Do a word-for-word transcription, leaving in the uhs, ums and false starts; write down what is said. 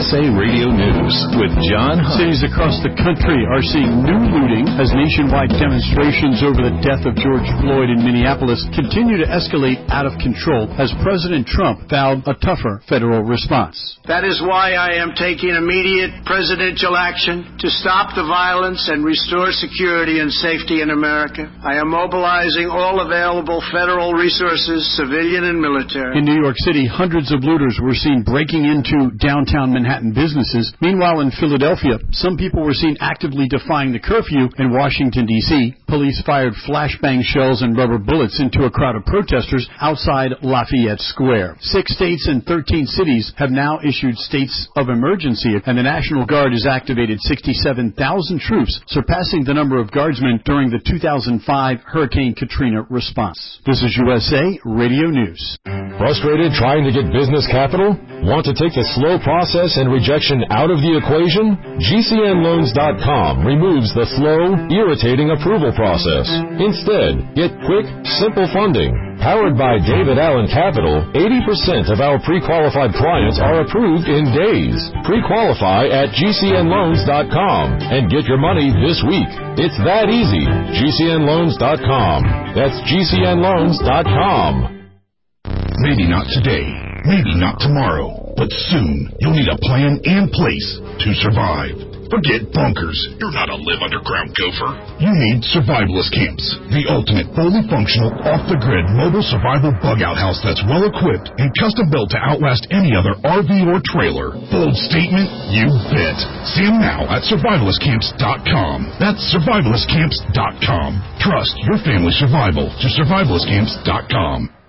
S A Radio News with John Hunt. Cities across the country are seeing new looting as nationwide demonstrations over the death of George Floyd in Minneapolis continue to escalate out of control as President Trump vowed a tougher federal response. That is why I am taking immediate presidential action to stop the violence and restore security and safety in America. I am mobilizing all available federal resources, civilian and military. In New York City, hundreds of looters were seen breaking into downtown Manhattan businesses. Meanwhile, in Philadelphia, some people were seen actively defying the curfew. In Washington, D C, police fired flashbang shells and rubber bullets into a crowd of protesters outside Lafayette Square. Six states and thirteen cities have now issued states of emergency, and the National Guard has activated sixty-seven thousand troops, surpassing the number of guardsmen during the two thousand five Hurricane Katrina response. This is U S A Radio News. Frustrated trying to get business capital? Want to take the slow process and rejection out of the equation? G C N loans dot com removes the slow, irritating approval process. Instead, get quick, simple funding. Powered by David Allen Capital, eighty percent of our pre-qualified clients are approved in days. Pre-qualify at G C N loans dot com and get your money this week. It's that easy. G C N loans dot com. That's G C N loans dot com. Maybe not today, maybe not tomorrow, but soon you'll need a plan and place to survive. Forget bunkers. You're not a live underground gopher. You need Survivalist Camps, the ultimate fully functional, off-the-grid mobile survival bug-out house that's well-equipped and custom-built to outlast any other R V or trailer. Bold statement? You bet. See them now at survivalist camps dot com. That's survivalist camps dot com. Trust your family's survival to survivalist camps dot com.